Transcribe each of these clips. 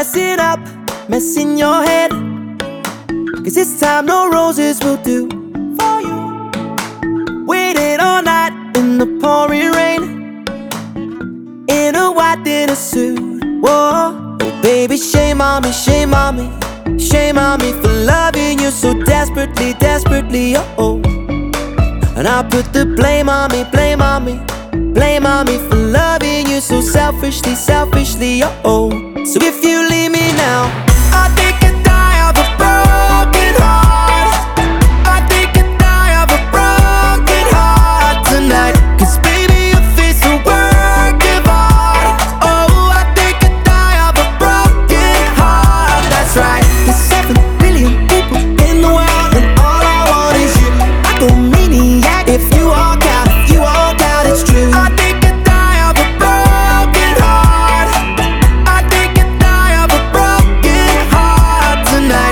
messing up, messing your head. 'Cause this time no roses will do for you. Waited all night in the pouring rain, in a white dinner suit. Whoa, oh baby, shame on me, shame on me, shame on me for loving you so desperately, desperately, oh. And I put the blame on me, blame on me, blame on me for loving you so selfishly, selfishly, oh. So if you leave me now, I think I'd die of a broken heart. I think I'd die of a broken heart tonight. 'Cause baby, your face a work of art. Oh, I think I'd die of a broken heart. That's right. There's 7 billion people in the world, and all I want is you. I go maniac if you walk out, if you walk out, it's true. I think I'd die of a broken heart. I think I'd die of a broken heart tonight.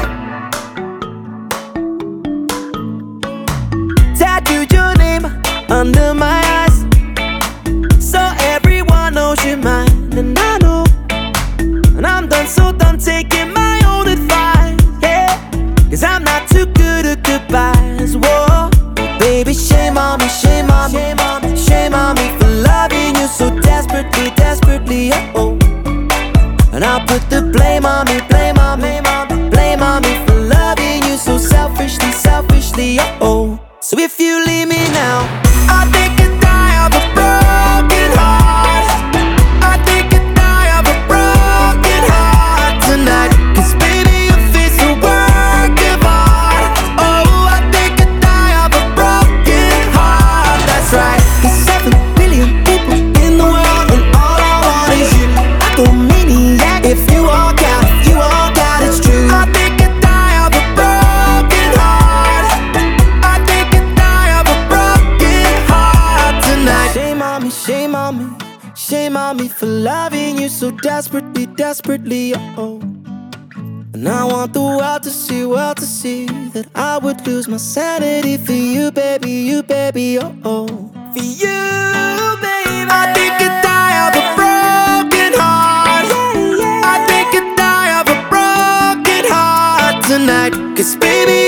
Tattooed your name under my eyes, so everyone knows you're mine. And I know, and I'm done, so done taking my own advice, yeah. 'Cause I'm not too good at goodbyes, whoa. Baby, shame on me, shame on me, shame on me for loving you so desperately, desperately, oh. And I'll put the blame on me, blame on me, blame on me for loving you so selfishly, selfishly, oh. So if you leave me now, I think I'd die of a broken heart. I think I'd die of a broken heart tonight. 'Cause baby, your face a work of art. Oh, I think I'd die of a broken heart. That's right. There's 7 billion people in the world, and all I want is you. I go maniac if you walk out, if you walk out, it's true. I think I'd die of a broken heart. I think I'd die of a broken heart tonight. Shame on me, shame on me, shame on me for loving you so desperately, desperately, oh. And I want the world to see that I would lose my sanity for you, baby, oh, oh. For you, baby. I think I'd die of a broken heart. I think I'd die of a broken heart tonight. 'Cause baby,